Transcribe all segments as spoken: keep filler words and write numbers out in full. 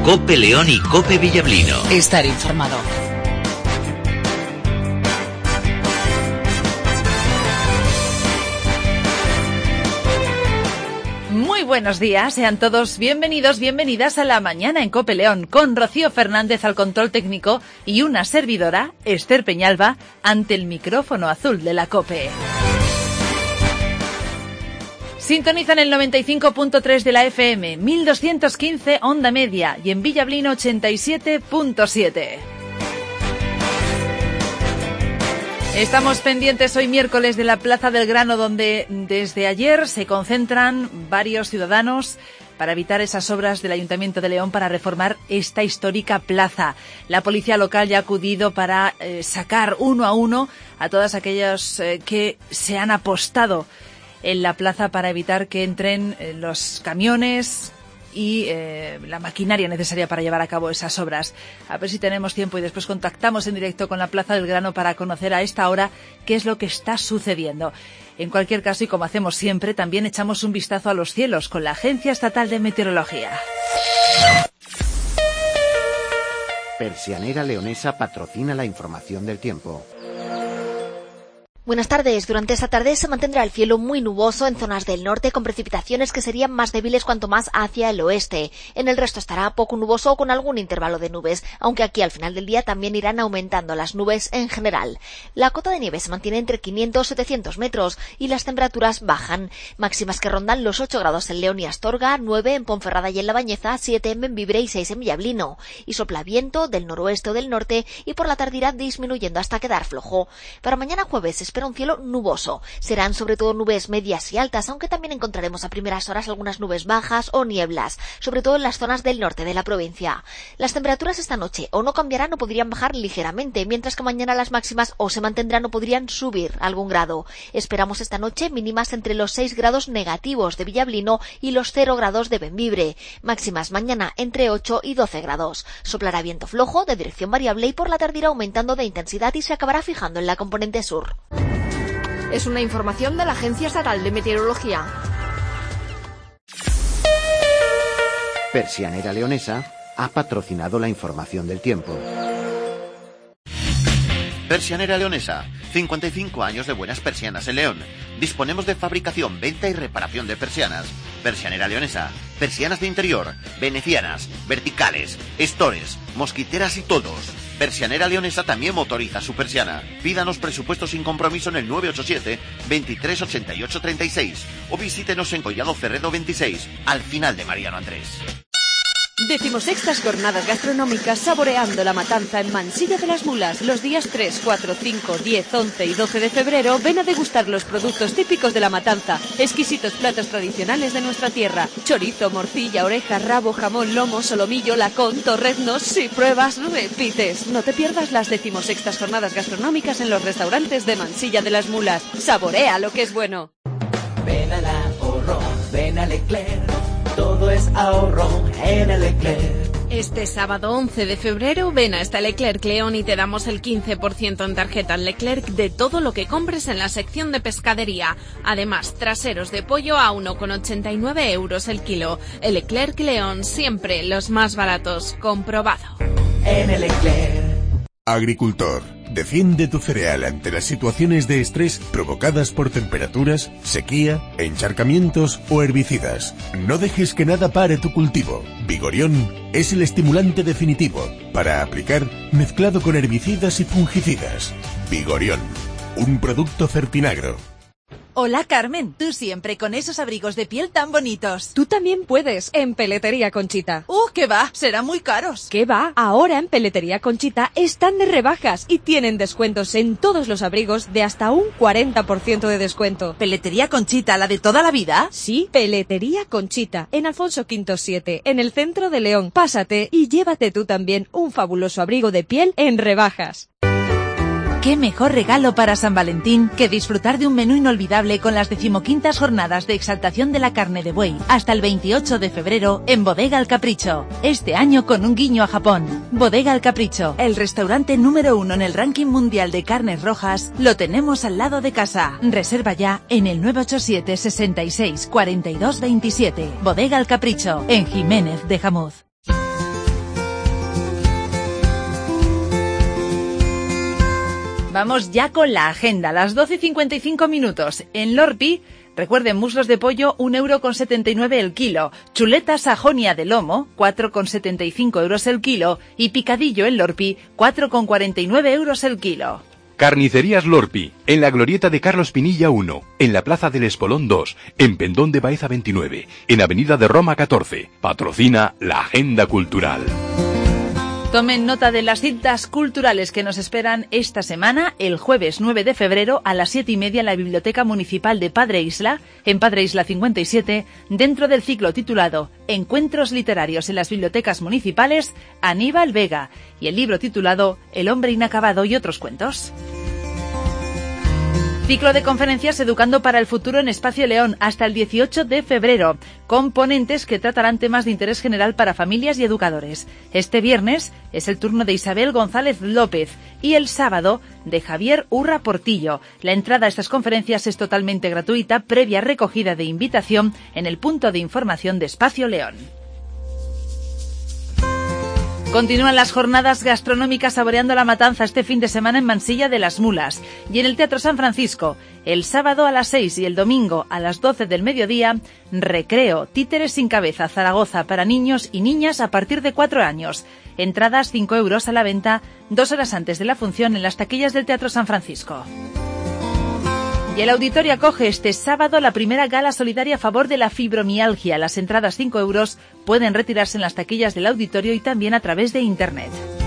COPE León y COPE Villablino. Estar informado. Muy buenos días, sean todos bienvenidos, bienvenidas a La Mañana en COPE León, con Rocío Fernández al control técnico y una servidora, Esther Peñalba, ante el micrófono azul de la COPE. Sintonizan el noventa y cinco punto tres de la F M, mil doscientos quince onda media y en Villablino ochenta y siete punto siete. Estamos pendientes hoy miércoles de la Plaza del Grano, donde desde ayer se concentran varios ciudadanos para evitar esas obras del Ayuntamiento de León para reformar esta histórica plaza. La policía local ya ha acudido para eh, sacar uno a uno a todos aquellos eh, que se han apostado en la plaza para evitar que entren eh, los camiones y eh, la maquinaria necesaria para llevar a cabo esas obras. A ver si tenemos tiempo y después contactamos en directo con la Plaza del Grano para conocer a esta hora qué es lo que está sucediendo. En cualquier caso, y como hacemos siempre, también echamos un vistazo a los cielos con la Agencia Estatal de Meteorología. Persianera Leonesa patrocina la información del tiempo. Buenas tardes. Durante esta tarde se mantendrá el cielo muy nuboso en zonas del norte, con precipitaciones que serían más débiles cuanto más hacia el oeste. En el resto estará poco nuboso con algún intervalo de nubes, aunque aquí al final del día también irán aumentando las nubes en general. La cota de nieve se mantiene entre quinientos y setecientos metros y las temperaturas bajan. Máximas que rondan los ocho grados en León y Astorga, nueve en Ponferrada y en La Bañeza, siete en Bembibre y seis en Villablino. Y sopla viento del noroeste o del norte y por la tarde irá disminuyendo hasta quedar flojo. Para mañana jueves espera un cielo nuboso. Serán sobre todo nubes medias y altas, aunque también encontraremos a primeras horas algunas nubes bajas o nieblas, sobre todo en las zonas del norte de la provincia. Las temperaturas esta noche o no cambiarán o podrían bajar ligeramente, mientras que mañana las máximas o se mantendrán o podrían subir algún grado. Esperamos esta noche mínimas entre los seis grados negativos de Villablino y los cero grados de Bembibre. Máximas mañana entre ocho y doce grados. Soplará viento flojo de dirección variable y por la tarde irá aumentando de intensidad y se acabará fijando en la componente sur. Es una información de la Agencia Estatal de Meteorología. Persianera Leonesa ha patrocinado la información del tiempo. Persianera Leonesa, cincuenta y cinco años de buenas persianas en León. Disponemos de fabricación, venta y reparación de persianas. Persianera Leonesa, persianas de interior, venecianas, verticales, estores, mosquiteras y todos. Persianera Leonesa también motoriza su persiana. Pídanos presupuesto sin compromiso en el nueve ocho siete, veintitrés ochenta y ocho treinta y seis o visítenos en Collado Cerredo veintiséis, al final de Mariano Andrés. Decimosextas jornadas gastronómicas saboreando la matanza en Mansilla de las Mulas. Los días tres, cuatro, cinco, diez, once y doce de febrero ven a degustar los productos típicos de la matanza. Exquisitos platos tradicionales de nuestra tierra. Chorizo, morcilla, oreja, rabo, jamón, lomo, solomillo, lacón, torreznos. Si pruebas, repites. No te pierdas las decimosextas jornadas gastronómicas en los restaurantes de Mansilla de las Mulas. Saborea lo que es bueno. Ven a la Ahorro, ven a Leclerc. Todo es ahorro en el Leclerc. Este sábado once de febrero ven a esta Leclerc León y te damos el quince por ciento en tarjeta Leclerc de todo lo que compres en la sección de pescadería. Además, traseros de pollo a uno con ochenta y nueve euros el kilo. El Leclerc León, siempre los más baratos. Comprobado. En el Leclerc. Agricultor, defiende tu cereal ante las situaciones de estrés provocadas por temperaturas, sequía, encharcamientos o herbicidas. No dejes que nada pare tu cultivo. Vigorión es el estimulante definitivo para aplicar mezclado con herbicidas y fungicidas. Vigorión, un producto Fertinagro. Hola Carmen, tú siempre con esos abrigos de piel tan bonitos. Tú también puedes en Peletería Conchita. ¡Uh, qué va! Serán muy caros. ¿Qué va? Ahora en Peletería Conchita están de rebajas y tienen descuentos en todos los abrigos de hasta un cuarenta por ciento de descuento. ¿Peletería Conchita, la de toda la vida? Sí, Peletería Conchita, en Alfonso Quinto siete, en el centro de León. Pásate y llévate tú también un fabuloso abrigo de piel en rebajas. ¿Qué mejor regalo para San Valentín que disfrutar de un menú inolvidable con las decimoquintas jornadas de exaltación de la carne de buey hasta el veintiocho de febrero en Bodega El Capricho? Este año con un guiño a Japón. Bodega El Capricho, el restaurante número uno en el ranking mundial de carnes rojas, lo tenemos al lado de casa. Reserva ya en el nueve ocho siete, sesenta y seis, cuarenta y dos veintisiete. Bodega El Capricho, en Jiménez de Jamuz. Vamos ya con la agenda. Las doce y cincuenta y cinco minutos. En Lorpi, recuerden, muslos de pollo, un euro con setenta y nueve el kilo. Chuleta sajonia de lomo, cuatro con setenta y cinco euros el kilo. Y picadillo en Lorpi, cuatro con cuarenta y nueve euros el kilo. Carnicerías Lorpi, en la glorieta de Carlos Pinilla uno, en la Plaza del Espolón dos, en Pendón de Baeza veintinueve, en Avenida de Roma catorce. Patrocina la Agenda Cultural. Tomen nota de las citas culturales que nos esperan esta semana, el jueves nueve de febrero a las siete y media en la Biblioteca Municipal de Padre Isla, en Padre Isla cincuenta y siete, dentro del ciclo titulado Encuentros Literarios en las Bibliotecas Municipales, Aníbal Vega, y el libro titulado El hombre inacabado y otros cuentos. Ciclo de conferencias Educando para el Futuro en Espacio León hasta el dieciocho de febrero, con ponentes que tratarán temas de interés general para familias y educadores. Este viernes es el turno de Isabel González López y el sábado de Javier Urra Portillo. La entrada a estas conferencias es totalmente gratuita, previa recogida de invitación en el punto de información de Espacio León. Continúan las jornadas gastronómicas Saboreando la Matanza este fin de semana en Mansilla de las Mulas y en el Teatro San Francisco. El sábado a las seis y el domingo a las doce del mediodía, Recreo, Títeres sin Cabeza, Zaragoza, para niños y niñas a partir de cuatro años. Entradas cinco euros a la venta, dos horas antes de la función en las taquillas del Teatro San Francisco. Y el auditorio acoge este sábado la primera gala solidaria a favor de la fibromialgia. Las entradas cinco euros pueden retirarse en las taquillas del auditorio y también a través de internet.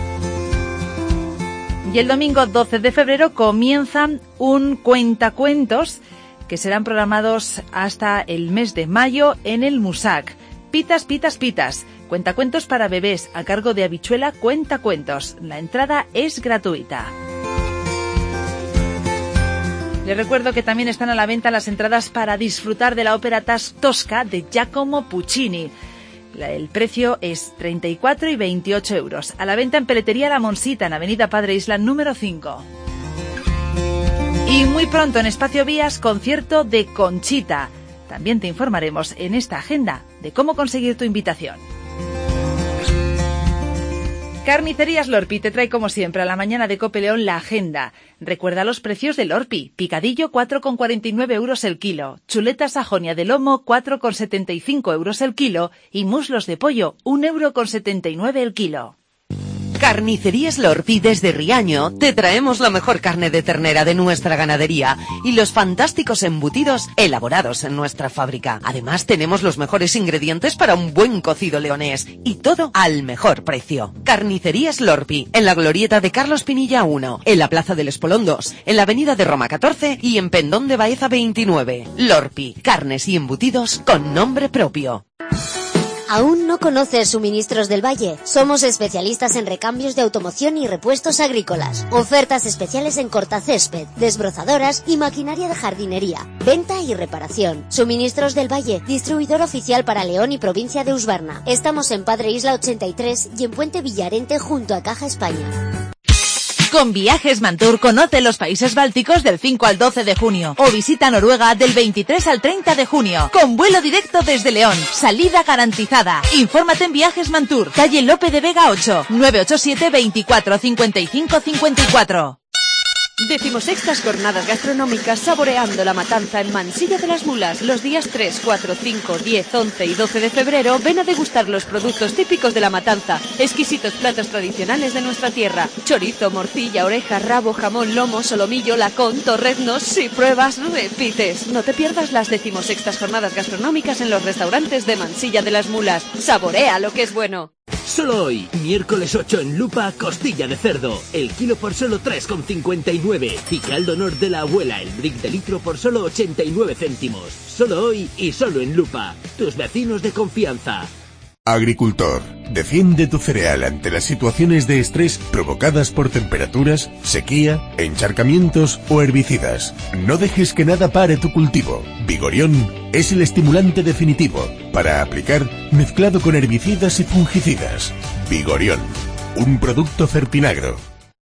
Y el domingo doce de febrero comienza un cuentacuentos que serán programados hasta el mes de mayo en el MUSAC. Pitas, pitas, pitas. Cuentacuentos para bebés a cargo de Habichuela Cuentacuentos. La entrada es gratuita. Les recuerdo que también están a la venta las entradas para disfrutar de la ópera Tosca de Giacomo Puccini. El precio es treinta y cuatro y veintiocho euros. A la venta en Peletería La Monsita, en Avenida Padre Isla número cinco. Y muy pronto en Espacio Vías, concierto de Conchita. También te informaremos en esta agenda de cómo conseguir tu invitación. Carnicerías Lorpi te trae como siempre a la mañana de Cope León la agenda. Recuerda los precios de Lorpi. Picadillo cuatro con cuarenta y nueve euros el kilo. Chuleta sajonia de lomo cuatro con setenta y cinco euros el kilo. Y muslos de pollo un euro con setenta y nueve el kilo. Carnicerías Lorpi desde Riaño te traemos la mejor carne de ternera de nuestra ganadería y los fantásticos embutidos elaborados en nuestra fábrica. Además tenemos los mejores ingredientes para un buen cocido leonés y todo al mejor precio. Carnicerías Lorpi, en la glorieta de Carlos Pinilla uno, en la Plaza del Espolón dos, en la Avenida de Roma catorce y en Pendón de Baeza veintinueve. Lorpi, carnes y embutidos con nombre propio. ¿Aún no conoces Suministros del Valle? Somos especialistas en recambios de automoción y repuestos agrícolas. Ofertas especiales en cortacésped, desbrozadoras y maquinaria de jardinería. Venta y reparación. Suministros del Valle, distribuidor oficial para León y provincia de Usbarna. Estamos en Padre Isla ochenta y tres y en Puente Villarente junto a Caja España. Con Viajes Mantur conoce los países bálticos del cinco al doce de junio o visita Noruega del veintitrés al treinta de junio con vuelo directo desde León. Salida garantizada. Infórmate en Viajes Mantur, calle Lope de Vega ocho, nueve ocho siete, veinticuatro, cincuenta y cinco, cincuenta y cuatro. Decimosextas jornadas gastronómicas Saboreando la Matanza en Mansilla de las Mulas. Los días tres, cuatro, cinco, diez, once y doce de febrero ven a degustar los productos típicos de la Matanza. Exquisitos platos tradicionales de nuestra tierra. Chorizo, morcilla, oreja, rabo, jamón, lomo, solomillo, lacón, torreznos. Si pruebas, repites. No te pierdas las decimosextas jornadas gastronómicas en los restaurantes de Mansilla de las Mulas. Saborea lo que es bueno. Solo hoy, miércoles ocho en Lupa, costilla de cerdo. El kilo por solo tres con cincuenta y nueve. Y caldo honor de la abuela, el brick de litro por solo ochenta y nueve céntimos. Solo hoy y solo en Lupa. Tus vecinos de confianza. Agricultor, defiende tu cereal ante las situaciones de estrés provocadas por temperaturas, sequía, encharcamientos o herbicidas. No dejes que nada pare tu cultivo. Vigorión es el estimulante definitivo para aplicar mezclado con herbicidas y fungicidas. Vigorión, un producto Fertinagro.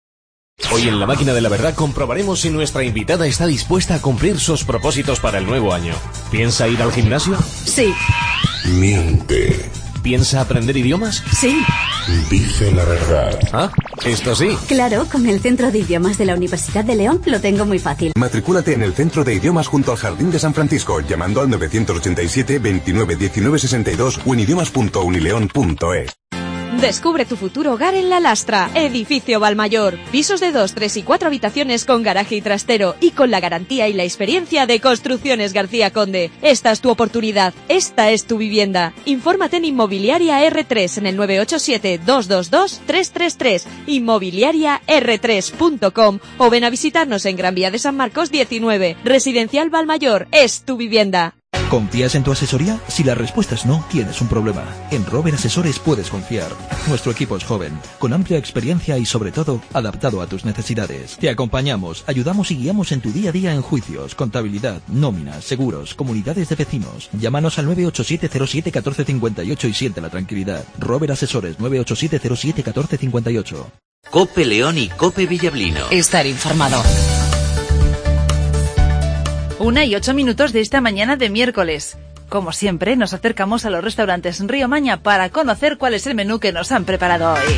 Hoy en La Máquina de la Verdad comprobaremos si nuestra invitada está dispuesta a cumplir sus propósitos para el nuevo año. ¿Piensa ir al gimnasio? Sí. Miente. ¿Piensa aprender idiomas? Sí. Dice la verdad. ¿Ah? Esto sí. Claro, con el Centro de Idiomas de la Universidad de León lo tengo muy fácil. Matricúlate en el Centro de Idiomas junto al Jardín de San Francisco, llamando al novecientos ochenta y siete, veintinueve, diecinueve, sesenta y dos o en idiomas punto unileón punto es. Descubre tu futuro hogar en La Lastra, Edificio Valmayor. Pisos de dos, tres y cuatro habitaciones con garaje y trastero y con la garantía y la experiencia de Construcciones García Conde. Esta es tu oportunidad, esta es tu vivienda. Infórmate en Inmobiliaria erre tres en el nueve ocho siete, dos dos dos, tres tres tres, inmobiliaria erre tres punto com o ven a visitarnos en Gran Vía de San Marcos diecinueve. Residencial Valmayor, es tu vivienda. ¿Confías en tu asesoría? Si la respuesta es no, tienes un problema. En Rober Asesores puedes confiar. Nuestro equipo es joven, con amplia experiencia y sobre todo, adaptado a tus necesidades. Te acompañamos, ayudamos y guiamos en tu día a día en juicios, contabilidad, nóminas, seguros, comunidades de vecinos. Llámanos al nueve ocho siete cero siete uno cuatro cinco ocho y siente la tranquilidad. Rober Asesores nueve ocho siete cero siete uno cuatro cinco ocho. Cope León y Cope Villablino. Estar informado. Una y ocho minutos de esta mañana de miércoles. Como siempre, nos acercamos a los restaurantes Río Maña para conocer cuál es el menú que nos han preparado hoy.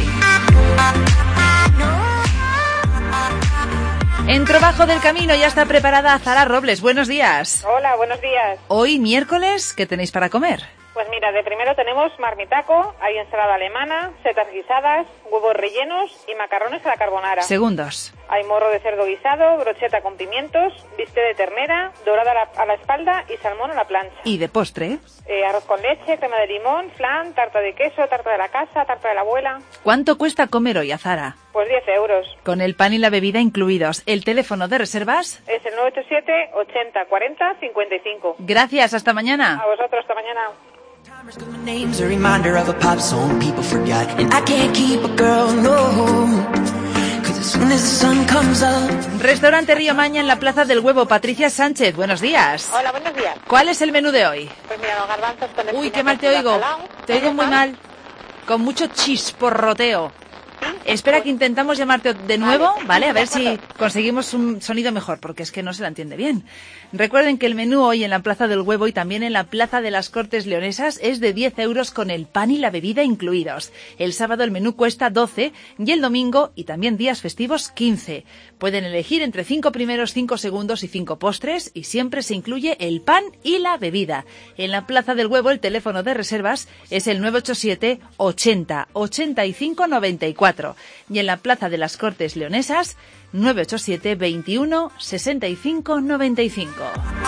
En Trabajo del Camino ya está preparada Zara Robles. Buenos días. Hola, buenos días. Hoy miércoles, ¿qué tenéis para comer? Pues mira, de primero tenemos marmitaco, hay ensalada alemana, setas guisadas, huevos rellenos y macarrones a la carbonara. Segundos. Hay morro de cerdo guisado, brocheta con pimientos, bistec de ternera, dorada a la, a la espalda y salmón a la plancha. ¿Y de postre? Eh, arroz con leche, crema de limón, flan, tarta de queso, tarta de la casa, tarta de la abuela. ¿Cuánto cuesta comer hoy a Zara? Pues diez euros. Con el pan y la bebida incluidos. ¿El teléfono de reservas? Es el nueve ocho siete, ochenta, cuarenta, cincuenta y cinco. Gracias, hasta mañana. A vosotros, hasta mañana. Name's a reminder of a pop song people forgot, and I can't keep a girl, no, 'cause as soon as the sun comes up. Restaurante Río Maña en la Plaza del Huevo. Patricia Sánchez, buenos días. Hola, buenos días. ¿Cuál es el menú de hoy? Pues mira, los garbanzos con Uy, qué mal te oigo. Te oigo muy mal. Con mucho chisporroteo. Espera que intentamos llamarte de nuevo, ¿vale? A ver si conseguimos un sonido mejor, porque es que no se la entiende bien. Recuerden que el menú hoy en la Plaza del Huevo y también en la Plaza de las Cortes Leonesas es de diez euros con el pan y la bebida incluidos. El sábado el menú cuesta doce y el domingo y también días festivos quince. Pueden elegir entre cinco primeros, cinco segundos y cinco postres y siempre se incluye el pan y la bebida. En la Plaza del Huevo el teléfono de reservas es el nueve ocho siete, ochenta, ochenta y cinco, noventa y cuatro. Y en la Plaza de las Cortes Leonesas, nueve ocho siete, veintiuno, sesenta y cinco, noventa y cinco.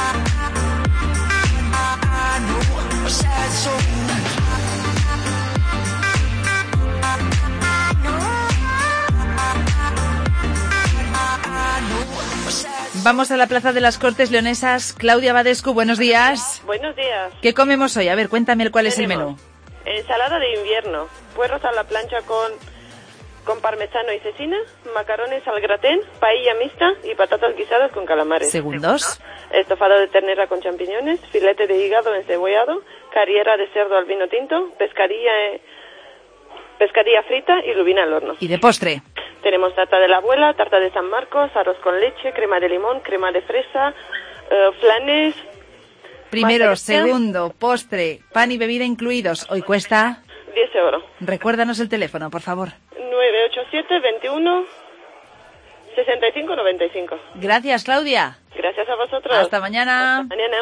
Vamos a la Plaza de las Cortes Leonesas. Claudia Badescu, buenos días. Buenos días. ¿Qué comemos hoy? A ver, cuéntame cuál es el Tenemos menú. Ensalada de invierno, puerros a la plancha con, con parmesano y cecina, macarrones al gratén, paella mixta y patatas guisadas con calamares. Segundos. Estofado de ternera con champiñones, filete de hígado encebollado, carriera de cerdo al vino tinto, pescadilla, eh, pescadilla frita y lubina al horno. ¿Y de postre? Tenemos tarta de la abuela, tarta de San Marcos, arroz con leche, crema de limón, crema de fresa, uh, flanes. Primero, segundo, postre, pan y bebida incluidos. Hoy cuesta diez euros. Recuérdanos el teléfono, por favor. nueve ocho siete, veintiuno, sesenta y cinco, noventa y cinco. Gracias, Claudia. Gracias a vosotros. Hasta mañana. Hasta mañana.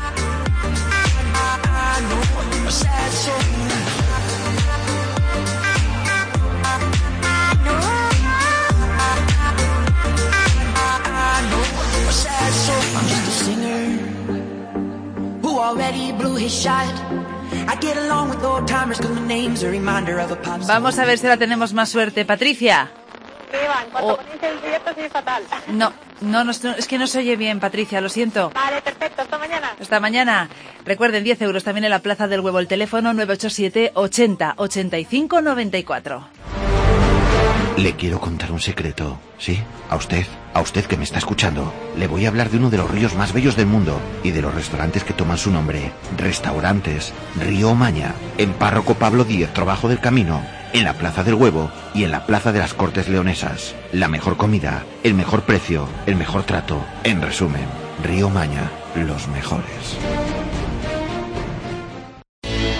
Vamos a ver si la tenemos más suerte. Patricia. ¿Qué van? Cuando oh. ponéis el directo soy fatal. No, no, no, es que no se oye bien, Patricia, lo siento. Vale, perfecto, hasta mañana. Hasta mañana. Recuerden, diez euros también en la Plaza del Huevo. El teléfono nueve ocho siete, ochenta, ochenta y cinco, noventa y cuatro. Le quiero contar un secreto, ¿sí? A usted, a usted que me está escuchando. Le voy a hablar de uno de los ríos más bellos del mundo y de los restaurantes que toman su nombre. Restaurantes Río Maña, en Párroco Pablo Díez, Trabajo del Camino, en la Plaza del Huevo y en la Plaza de las Cortes Leonesas. La mejor comida, el mejor precio, el mejor trato. En resumen, Río Maña, los mejores.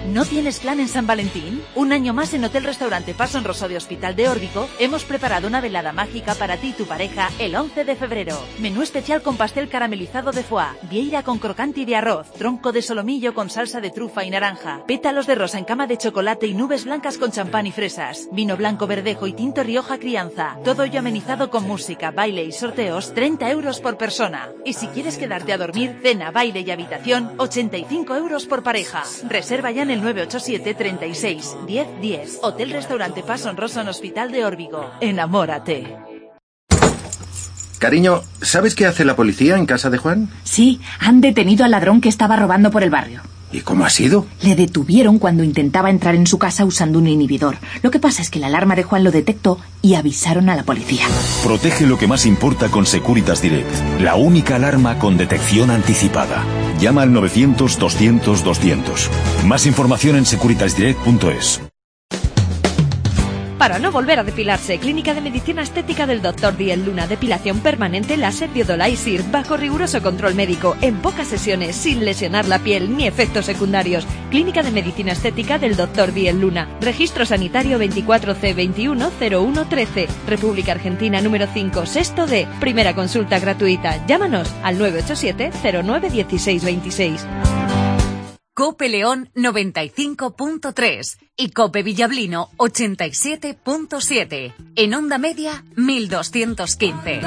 ¿No tienes plan en San Valentín? Un año más en Hotel Restaurante Paso Rosso de Hospital de Órbigo hemos preparado una velada mágica para ti y tu pareja el once de febrero. Menú especial con pastel caramelizado de foie, vieira con crocante y de arroz, tronco de solomillo con salsa de trufa y naranja, pétalos de rosa en cama de chocolate y nubes blancas con champán y fresas, vino blanco verdejo y tinto Rioja Crianza. Todo ello amenizado con música, baile y sorteos, treinta euros por persona. Y si quieres quedarte a dormir, cena, baile y habitación, ochenta y cinco euros por pareja. Reserva ya en el nueve ocho siete, treinta y seis, diez diez. Hotel Restaurante Paso Rosso en Hospital de Órbigo. Enamórate. Cariño, ¿sabes qué hace la policía en casa de Juan? Sí, han detenido al ladrón que estaba robando por el barrio. ¿Y cómo ha sido? Le detuvieron cuando intentaba entrar en su casa usando un inhibidor. Lo que pasa es que la alarma de Juan lo detectó y avisaron a la policía. Protege lo que más importa con Securitas Direct, la única alarma con detección anticipada. Llama al novecientos, doscientos, doscientos. Más información en securitas direct punto es. Para no volver a depilarse, Clínica de Medicina Estética del doctor Diel Luna. Depilación permanente láser Biodolaisir bajo riguroso control médico, en pocas sesiones, sin lesionar la piel ni efectos secundarios. Clínica de Medicina Estética del doctor Diel Luna. Registro sanitario veinticuatro C veintiuno cero uno trece. República Argentina número cinco, sexto D. Primera consulta gratuita. Llámanos al nueve ocho siete, cero nueve, dieciséis veintiséis. Cope León noventa y cinco punto tres y Cope Villablino ochenta y siete punto siete. En onda media mil doscientos quince.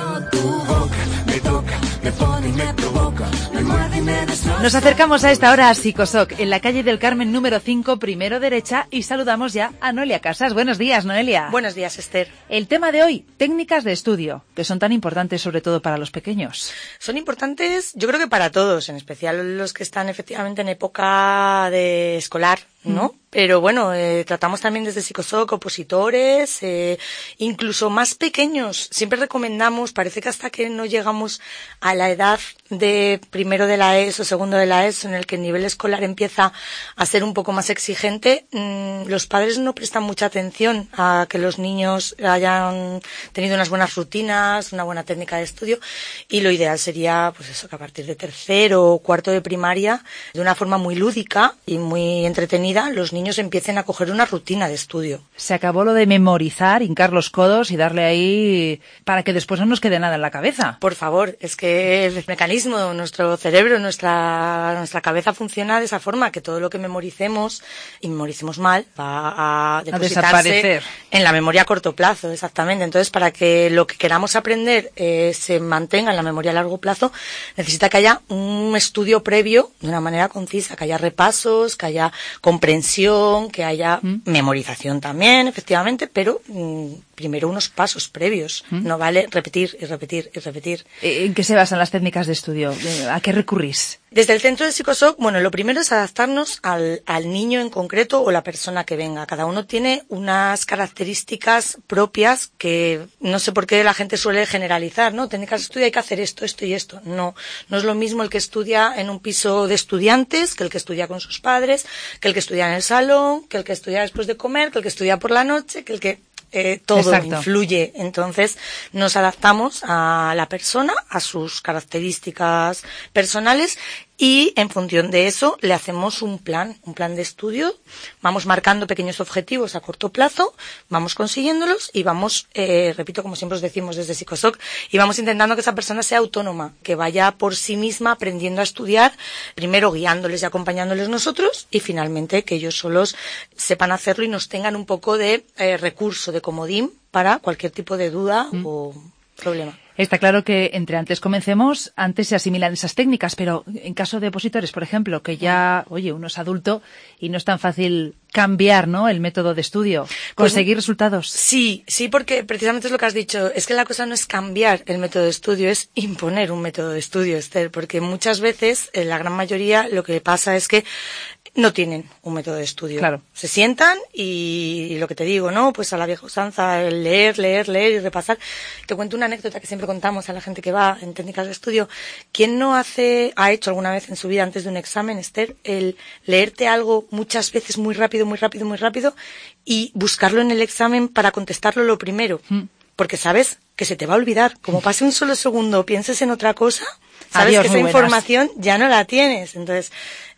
Nos acercamos a esta hora a Psicosoc, en la calle del Carmen número cinco, primero derecha, y saludamos ya a Noelia Casas. Buenos días, Noelia. Buenos días, Esther. El tema de hoy, técnicas de estudio, que son tan importantes sobre todo para los pequeños. Son importantes, yo creo que para todos, en especial los que están efectivamente en época de escolar, ¿no? Mm. Pero bueno, eh, tratamos también desde Psicosoc opositores, eh, incluso más pequeños. Siempre recomendamos, parece que hasta que no llegamos a la edad de primero de la ESO, segundo de la ESO, en el que el nivel escolar empieza a ser un poco más exigente, mmm, los padres no prestan mucha atención a que los niños hayan tenido unas buenas rutinas, una buena técnica de estudio, y lo ideal sería, pues eso, que a partir de tercero o cuarto de primaria, de una forma muy lúdica y muy entretenida, los niños empiecen a coger una rutina de estudio. Se acabó lo de memorizar, hincar los codos y darle ahí para que después no nos quede nada en la cabeza. Por favor, es que el mecanismo, nuestro cerebro, nuestra nuestra cabeza funciona de esa forma, que todo lo que memoricemos y memoricemos mal va a depositarse a desaparecer en la memoria a corto plazo, exactamente. Entonces, para que lo que queramos aprender eh, se mantenga en la memoria a largo plazo, necesita que haya un estudio previo de una manera concisa, que haya repasos, que haya comprensión, que haya ¿Mm? memorización también, efectivamente, pero mmm, primero unos pasos previos. ¿Mm? No vale repetir y repetir y repetir. ¿En qué se basan las técnicas de estudio? ¿A qué recurrís? Desde el centro de Psicosoc, bueno, lo primero es adaptarnos al, al niño en concreto o la persona que venga. Cada uno tiene unas características propias que no sé por qué la gente suele generalizar, ¿no? Técnicas de estudio, hay que hacer esto, esto y esto. No, no es lo mismo el que estudia en un piso de estudiantes que el que estudia con sus padres, que el que estudia en el salón, que el que estudia después de comer, que el que estudia por la noche, que el que... Eh, todo Exacto. influye. Entonces nos adaptamos a la persona, a sus características personales, y en función de eso le hacemos un plan, un plan de estudio. Vamos marcando pequeños objetivos a corto plazo, vamos consiguiéndolos y vamos, eh, repito, como siempre os decimos desde Psicosoc, y vamos intentando que esa persona sea autónoma, que vaya por sí misma aprendiendo a estudiar, primero guiándoles y acompañándoles nosotros, y finalmente que ellos solos sepan hacerlo y nos tengan un poco de eh, recurso, de comodín para cualquier tipo de duda mm. o problema. Está claro que entre antes comencemos, antes se asimilan esas técnicas, pero en caso de opositores, por ejemplo, que ya, oye, uno es adulto y no es tan fácil cambiar, ¿no?, el método de estudio, conseguir pues, resultados. Sí, sí, porque precisamente es lo que has dicho, es que la cosa no es cambiar el método de estudio, es imponer un método de estudio, Esther, porque muchas veces, en la gran mayoría, lo que pasa es que no tienen un método de estudio. Claro. Se sientan y, y lo que te digo, ¿no? Pues a la vieja usanza, el leer, leer, leer y repasar. Te cuento una anécdota que siempre contamos a la gente que va en técnicas de estudio. ¿Quién no hace, ha hecho alguna vez en su vida antes de un examen, Esther, el leerte algo muchas veces muy rápido, muy rápido, muy rápido y buscarlo en el examen para contestarlo lo primero? Mm. Porque sabes que se te va a olvidar. Como pase un solo segundo, pienses en otra cosa, sabes Adiós, que esa información ya no la tienes. Entonces,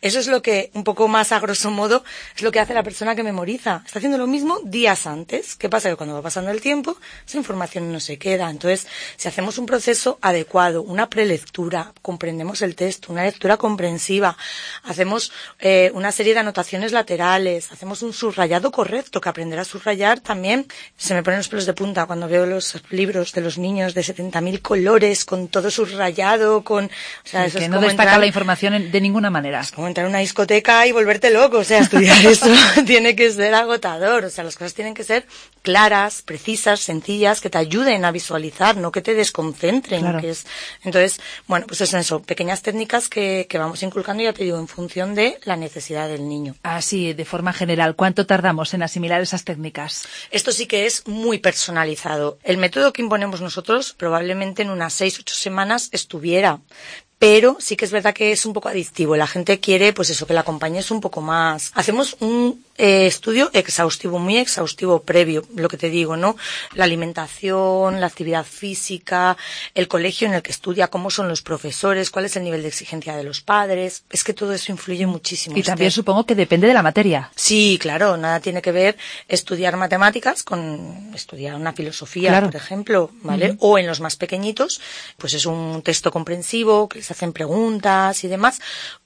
Eso es lo que, un poco más a grosso modo, es lo que hace la persona que memoriza. Está haciendo lo mismo días antes. ¿Qué pasa? Que cuando va pasando el tiempo, esa información no se queda. Entonces, si hacemos un proceso adecuado, una prelectura, comprendemos el texto, una lectura comprensiva, hacemos eh, una serie de anotaciones laterales, hacemos un subrayado correcto, que aprender a subrayar también, se me ponen los pelos de punta cuando veo los libros de los niños de setenta mil colores, con todo subrayado, con... O sea, eso que es no como destaca entrar, la información en- de ninguna manera. es como entrar a una discoteca y volverte loco, o sea, estudiar eso tiene que ser agotador, o sea, las cosas tienen que ser claras, precisas, sencillas, que te ayuden a visualizar, no que te desconcentren, Claro. que es... Entonces, bueno, pues es eso, pequeñas técnicas que, que vamos inculcando, ya te digo, en función de la necesidad del niño. Así, de forma general, ¿cuánto tardamos en asimilar esas técnicas? Esto sí que es muy personalizado. El método que imponemos nosotros probablemente en unas seis, ocho semanas estuviera. Pero sí que es verdad que es un poco adictivo. La gente quiere, pues eso, que la acompañes un poco más. Hacemos un eh, estudio exhaustivo, muy exhaustivo previo, lo que te digo, ¿no? La alimentación, la actividad física, el colegio en el que estudia, cómo son los profesores, cuál es el nivel de exigencia de los padres. Es que todo eso influye muchísimo. Y también Esther. supongo que depende de la materia. Sí, claro, nada tiene que ver estudiar matemáticas con estudiar una filosofía, Claro. por ejemplo, ¿vale? Ujú. O en los más pequeñitos, pues es un texto comprensivo, que les hacen preguntas y demás,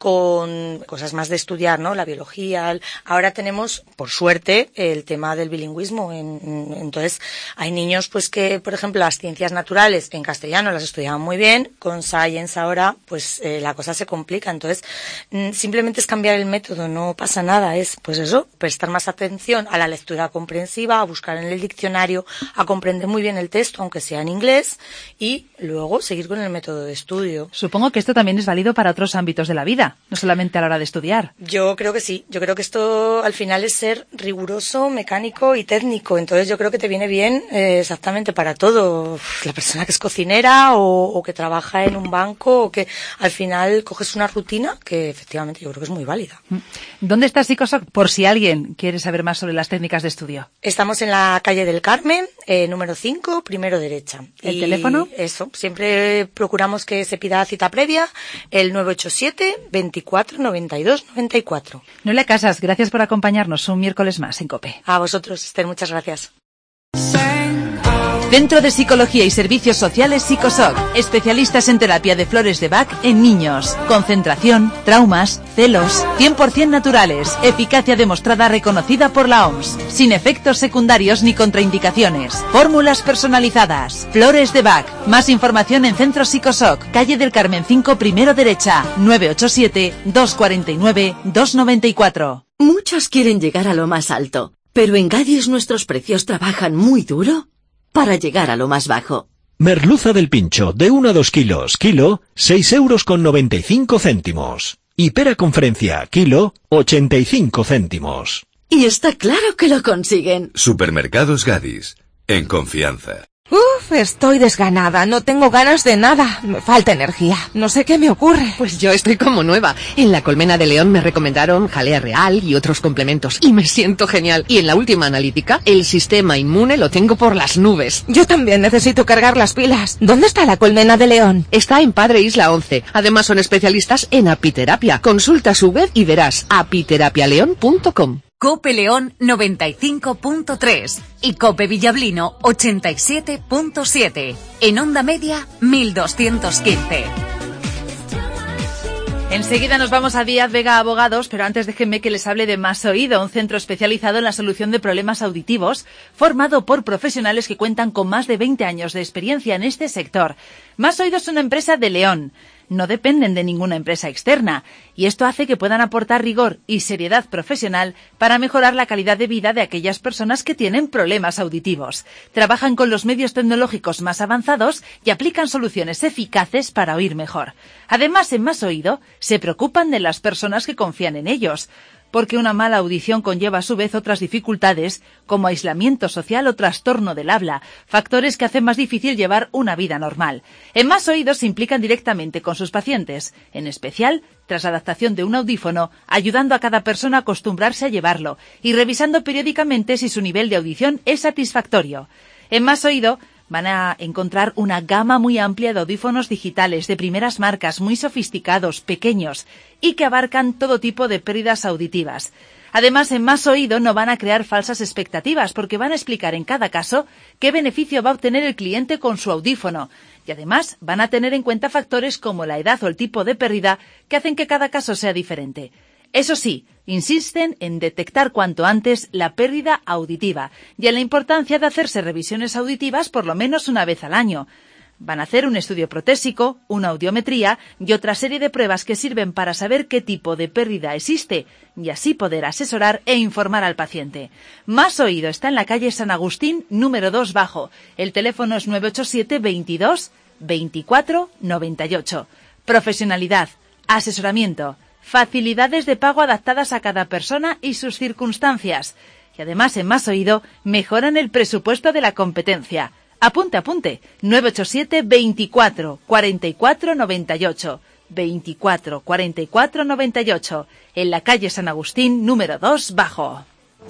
con cosas más de estudiar, ¿no? La biología. el- Ahora tenemos, por suerte, el tema del bilingüismo. En, en- entonces, hay niños, pues que, por ejemplo, las ciencias naturales en castellano las estudiaban muy bien, con Science ahora, pues eh, la cosa se complica. Entonces, mm, simplemente es cambiar el método, no pasa nada. Es, pues eso, prestar más atención a la lectura comprensiva, a buscar en el diccionario, a comprender muy bien el texto, aunque sea en inglés, y luego seguir con el método de estudio. Supongo que esto también es válido para otros ámbitos de la vida, no solamente a la hora de estudiar. Yo creo que sí. Yo creo que esto al final es ser riguroso, mecánico y técnico. Entonces yo creo que te viene bien eh, exactamente para todo. Uf, La persona que es cocinera o, o que trabaja en un banco o que al final coges una rutina que efectivamente yo creo que es muy válida. ¿Dónde está Psicosoc? Por si alguien quiere saber más sobre las técnicas de estudio. Estamos en la calle del Carmen, eh, número cinco, primero derecha. ¿El Y teléfono? Eso, siempre procuramos que se pida cita previa, el nueve ocho siete, veinticuatro, noventa y dos, noventa y cuatro. Noelia Casas, gracias por acompañarnos un miércoles más en COPE. A vosotros, Esther, muchas gracias. Centro de Psicología y Servicios Sociales Psicosoc. Especialistas en terapia de flores de Bach en niños. Concentración, traumas, celos. cien por ciento naturales. Eficacia demostrada reconocida por la O M S. Sin efectos secundarios ni contraindicaciones. Fórmulas personalizadas. Flores de Bach. Más información en Centro Psicosoc. Calle del Carmen cinco, primero derecha. nueve ocho siete, dos cuatro nueve, dos nueve cuatro. Muchos quieren llegar a lo más alto, pero en Gadis nuestros precios trabajan muy duro para llegar a lo más bajo. Merluza del Pincho, de uno a dos kilos, kilo, seis euros con noventa y cinco céntimos. Y pera con Francia, kilo, ochenta y cinco céntimos. Y está claro que lo consiguen. Supermercados Gadis. En confianza. Uf, estoy desganada, no tengo ganas de nada, me falta energía, no sé qué me ocurre. Pues yo estoy como nueva. En la Colmena de León me recomendaron jalea real y otros complementos y me siento genial. Y en la última analítica, el sistema inmune lo tengo por las nubes. Yo también necesito cargar las pilas. ¿Dónde está la Colmena de León? Está en Padre Isla once. Además son especialistas en apiterapia. Consulta su web y verás apiterapialeon punto com. Cope León noventa y cinco punto tres y Cope Villablino ochenta y siete punto siete. En onda media mil doscientos quince. Enseguida nos vamos a Díaz Vega Abogados, pero antes déjenme que les hable de Más Oído, un centro especializado en la solución de problemas auditivos, formado por profesionales que cuentan con más de veinte años de experiencia en este sector. Más Oído es una empresa de León. No dependen de ninguna empresa externa, y esto hace que puedan aportar rigor y seriedad profesional para mejorar la calidad de vida de aquellas personas que tienen problemas auditivos. Trabajan con los medios tecnológicos más avanzados y aplican soluciones eficaces para oír mejor. Además, en Más Oído, se preocupan de las personas que confían en ellos, porque una mala audición conlleva a su vez otras dificultades, como aislamiento social o trastorno del habla, factores que hacen más difícil llevar una vida normal. En Más Oídos se implican directamente con sus pacientes, en especial tras la adaptación de un audífono, ayudando a cada persona a acostumbrarse a llevarlo y revisando periódicamente si su nivel de audición es satisfactorio. En Más Oído Van a encontrar una gama muy amplia de audífonos digitales de primeras marcas, muy sofisticados, pequeños y que abarcan todo tipo de pérdidas auditivas. Además, en Más Oído no van a crear falsas expectativas porque van a explicar en cada caso qué beneficio va a obtener el cliente con su audífono. Y además van a tener en cuenta factores como la edad o el tipo de pérdida que hacen que cada caso sea diferente. Eso sí, insisten en detectar cuanto antes la pérdida auditiva y en la importancia de hacerse revisiones auditivas por lo menos una vez al año. Van a hacer un estudio protésico, una audiometría y otra serie de pruebas que sirven para saber qué tipo de pérdida existe y así poder asesorar e informar al paciente. Más Oído está en la calle San Agustín, número dos bajo. El teléfono es nueve ocho siete veintidós veinticuatro noventa y ocho. Profesionalidad, asesoramiento, facilidades de pago adaptadas a cada persona y sus circunstancias. Y además, en Más Oído, mejoran el presupuesto de la competencia. Apunte, apunte. nueve ocho siete veinticuatro cuarenta y cuatro noventa y ocho. veinticuatro cuarenta y cuatro noventa y ocho. En la calle San Agustín, número dos bajo.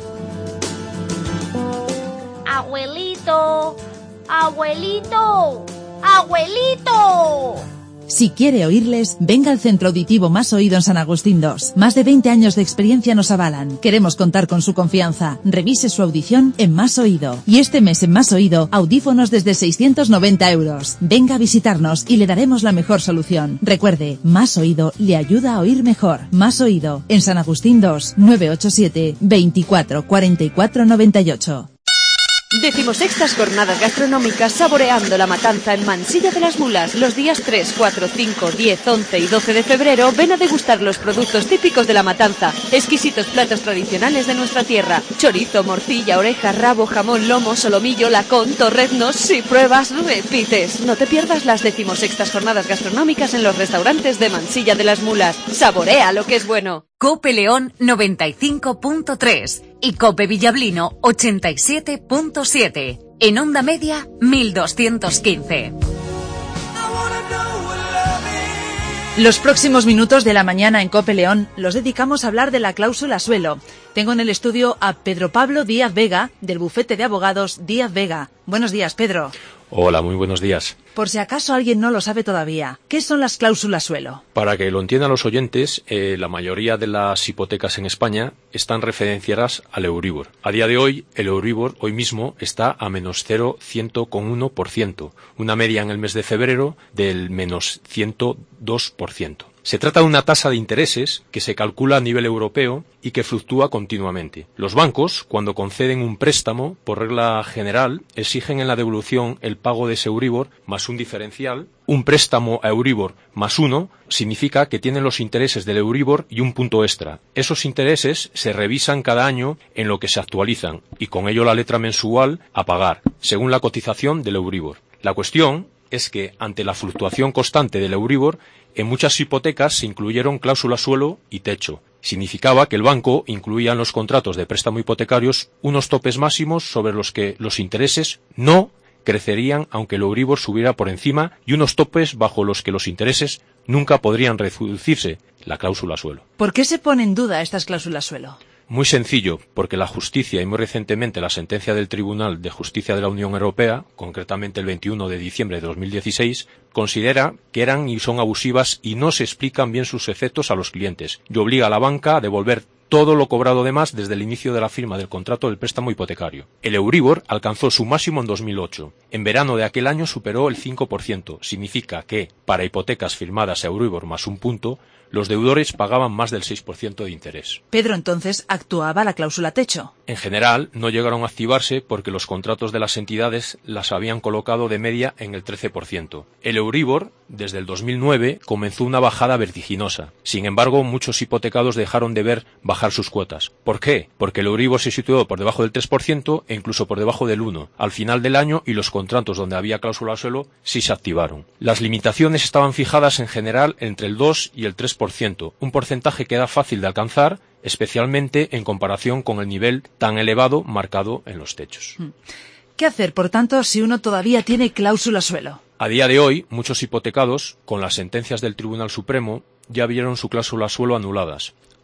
Abuelito, abuelito, abuelito. Si quiere oírles, venga al Centro Auditivo Más Oído en San Agustín dos. Más de veinte años de experiencia nos avalan. Queremos contar con su confianza. Revise su audición en Más Oído. Y este mes en Más Oído, audífonos desde seiscientos noventa euros. Venga a visitarnos y le daremos la mejor solución. Recuerde, Más Oído le ayuda a oír mejor. Más Oído, en San Agustín dos, nueve ocho siete veinticuatro cuarenta y cuatro noventa y ocho. Decimosextas jornadas gastronómicas saboreando la matanza en Mansilla de las Mulas. Los días tres, cuatro, cinco, diez, once y doce de febrero ven a degustar los productos típicos de la matanza. Exquisitos platos tradicionales de nuestra tierra. Chorizo, morcilla, oreja, rabo, jamón, lomo, solomillo, lacón, torreznos. Si pruebas, repites. No te pierdas las decimosextas jornadas gastronómicas en los restaurantes de Mansilla de las Mulas. Saborea lo que es bueno. Cope León noventa y cinco punto tres y Cope Villablino ochenta y siete punto siete. En onda media mil doscientos quince. Los próximos minutos de la mañana en Cope León los dedicamos a hablar de la cláusula suelo. Tengo en el estudio a Pedro Pablo Díaz Vega, del bufete de abogados Díaz Vega. Buenos días, Pedro. Hola, muy buenos días. Por si acaso alguien no lo sabe todavía, ¿qué son las cláusulas suelo? Para que lo entiendan los oyentes, eh, la mayoría de las hipotecas en España están referenciadas al Euribor. A día de hoy, el Euribor hoy mismo está a menos cero coma ciento uno por ciento, una media en el mes de febrero del menos ciento dos por ciento. Se trata de una tasa de intereses que se calcula a nivel europeo y que fluctúa continuamente. Los bancos, cuando conceden un préstamo, por regla general, exigen en la devolución el pago de ese Euribor más un diferencial. Un préstamo a Euribor más uno significa que tienen los intereses del Euribor y un punto extra. Esos intereses se revisan cada año en lo que se actualizan y con ello la letra mensual a pagar, según la cotización del Euribor. La cuestión es que, ante la fluctuación constante del Euribor, en muchas hipotecas se incluyeron cláusulas suelo y techo. Significaba que el banco incluía en los contratos de préstamo hipotecarios unos topes máximos sobre los que los intereses no crecerían aunque el Euribor subiera por encima y unos topes bajo los que los intereses nunca podrían reducirse, la cláusula suelo. ¿Por qué se pone en duda estas cláusulas suelo? Muy sencillo, porque la justicia y muy recientemente la sentencia del Tribunal de Justicia de la Unión Europea, concretamente el veintiuno de diciembre de dos mil dieciséis, considera que eran y son abusivas y no se explican bien sus efectos a los clientes y obliga a la banca a devolver todo lo cobrado de más desde el inicio de la firma del contrato del préstamo hipotecario. El Euribor alcanzó su máximo en dos mil ocho. En verano de aquel año superó el cinco por ciento. Significa que, para hipotecas firmadas a Euribor más un punto, los deudores pagaban más del seis por ciento de interés. Pedro, entonces, actuaba la cláusula techo. En general, no llegaron a activarse porque los contratos de las entidades las habían colocado de media en el trece por ciento. El Euribor, desde el dos mil nueve, comenzó una bajada vertiginosa. Sin embargo, muchos hipotecados dejaron de ver bajar sus cuotas. ¿Por qué? Porque el Euribor se situó por debajo del tres por ciento e incluso por debajo del uno por ciento al final del año y los contratos donde había cláusula suelo sí se activaron. Las limitaciones estaban fijadas en general entre el dos y el tres por ciento, un porcentaje que era fácil de alcanzar, especialmente en comparación con el nivel tan elevado marcado en los techos. ¿Qué hacer, por tanto, si uno todavía tiene cláusula suelo? A día de hoy, muchos hipotecados, con las sentencias del Tribunal Supremo, ya vieron su cláusula suelo anuladas.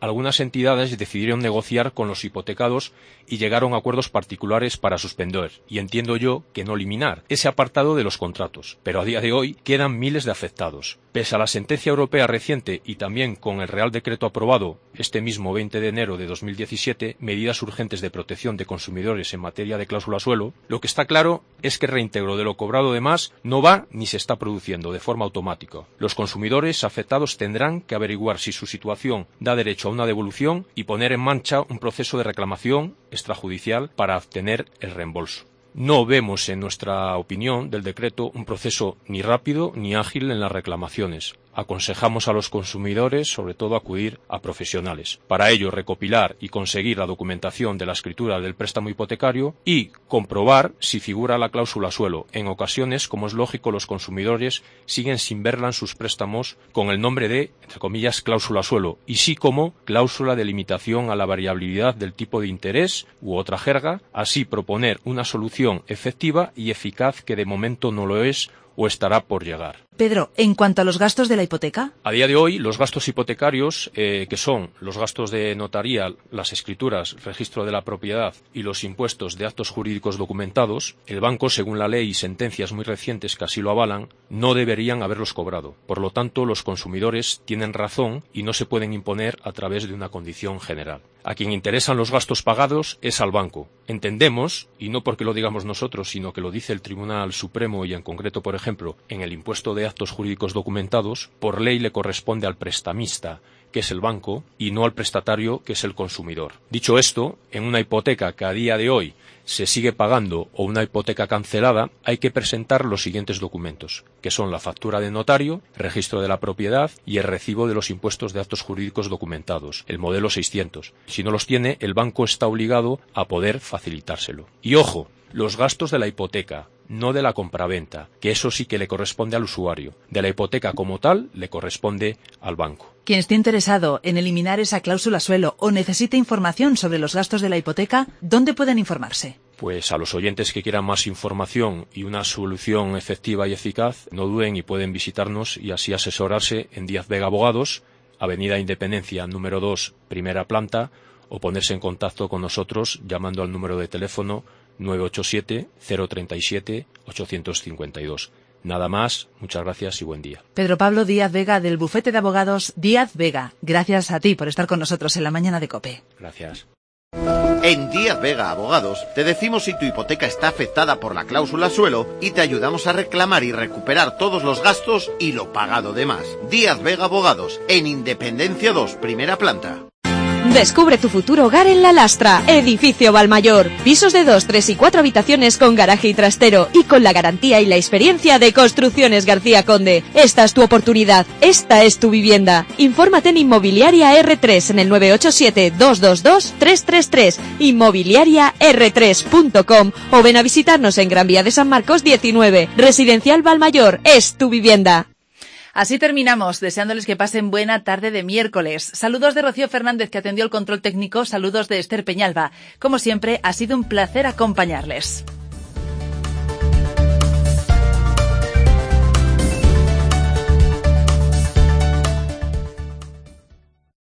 algunas entidades decidieron negociar con los hipotecados y llegaron a acuerdos particulares para suspender, y entiendo yo que no eliminar, ese apartado de los contratos. Pero a día de hoy quedan miles de afectados. Pese a la sentencia europea reciente y también con el Real Decreto aprobado este mismo veinte de enero de dos mil diecisiete, medidas urgentes de protección de consumidores en materia de cláusula suelo, lo que está claro es que el reintegro de lo cobrado de más no va ni se está produciendo de forma automática. Los consumidores afectados tendrán que averiguar si su situación da derecho a una devolución y poner en marcha un proceso de reclamación extrajudicial para obtener el reembolso. No vemos, en nuestra opinión, del decreto un proceso ni rápido ni ágil en las reclamaciones. Aconsejamos a los consumidores, sobre todo, acudir a profesionales. Para ello, recopilar y conseguir la documentación de la escritura del préstamo hipotecario y comprobar si figura la cláusula suelo. En ocasiones, como es lógico, los consumidores siguen sin verla en sus préstamos con el nombre de, entre comillas, cláusula suelo, y sí como cláusula de limitación a la variabilidad del tipo de interés u otra jerga, así proponer una solución efectiva y eficaz que de momento no lo es o estará por llegar. Pedro, en cuanto a los gastos de la hipoteca. A día de hoy, los gastos hipotecarios, eh, que son los gastos de notaría, las escrituras, registro de la propiedad y los impuestos de actos jurídicos documentados, el banco, según la ley y sentencias muy recientes que así lo avalan, no deberían haberlos cobrado. Por lo tanto, los consumidores tienen razón y no se pueden imponer a través de una condición general. A quien interesan los gastos pagados es al banco. Entendemos, y no porque lo digamos nosotros, sino que lo dice el Tribunal Supremo y en concreto, por ejemplo, en el impuesto de actos jurídicos documentados, por ley le corresponde al prestamista, que es el banco, y no al prestatario, que es el consumidor. Dicho esto, en una hipoteca que a día de hoy se sigue pagando o una hipoteca cancelada, hay que presentar los siguientes documentos, que son la factura de notario, registro de la propiedad y el recibo de los impuestos de actos jurídicos documentados, el modelo seiscientos. Si no los tiene, el banco está obligado a poder facilitárselo. Y ojo, los gastos de la hipoteca, no de la compraventa, que eso sí que le corresponde al usuario. De la hipoteca como tal, le corresponde al banco. Quien esté interesado en eliminar esa cláusula suelo o necesite información sobre los gastos de la hipoteca, ¿dónde pueden informarse? Pues a los oyentes que quieran más información y una solución efectiva y eficaz, no duden y pueden visitarnos y así asesorarse en Díaz Vega Abogados, Avenida Independencia número dos, primera planta, o ponerse en contacto con nosotros llamando al número de teléfono nueve ocho siete, cero tres siete, ocho cinco dos. Nada más, muchas gracias y buen día. Pedro Pablo Díaz Vega, del bufete de abogados Díaz Vega. Gracias a ti por estar con nosotros en la mañana de COPE. Gracias. En Díaz Vega Abogados te decimos si tu hipoteca está afectada por la cláusula suelo y te ayudamos a reclamar y recuperar todos los gastos y lo pagado de más. Díaz Vega Abogados, en Independencia dos, primera planta. Descubre tu futuro hogar en La Lastra, Edificio Valmayor. Pisos de dos, tres y cuatro habitaciones con garaje y trastero y con la garantía y la experiencia de Construcciones García Conde. Esta es tu oportunidad, esta es tu vivienda. Infórmate en Inmobiliaria erre tres en el nueve ocho siete, dos dos dos, tres tres tres, inmobiliaria erre tres punto com o ven a visitarnos en Gran Vía de San Marcos diecinueve. Residencial Valmayor, es tu vivienda. Así terminamos, deseándoles que pasen buena tarde de miércoles. Saludos de Rocío Fernández, que atendió el control técnico, saludos de Esther Peñalba. Como siempre, ha sido un placer acompañarles.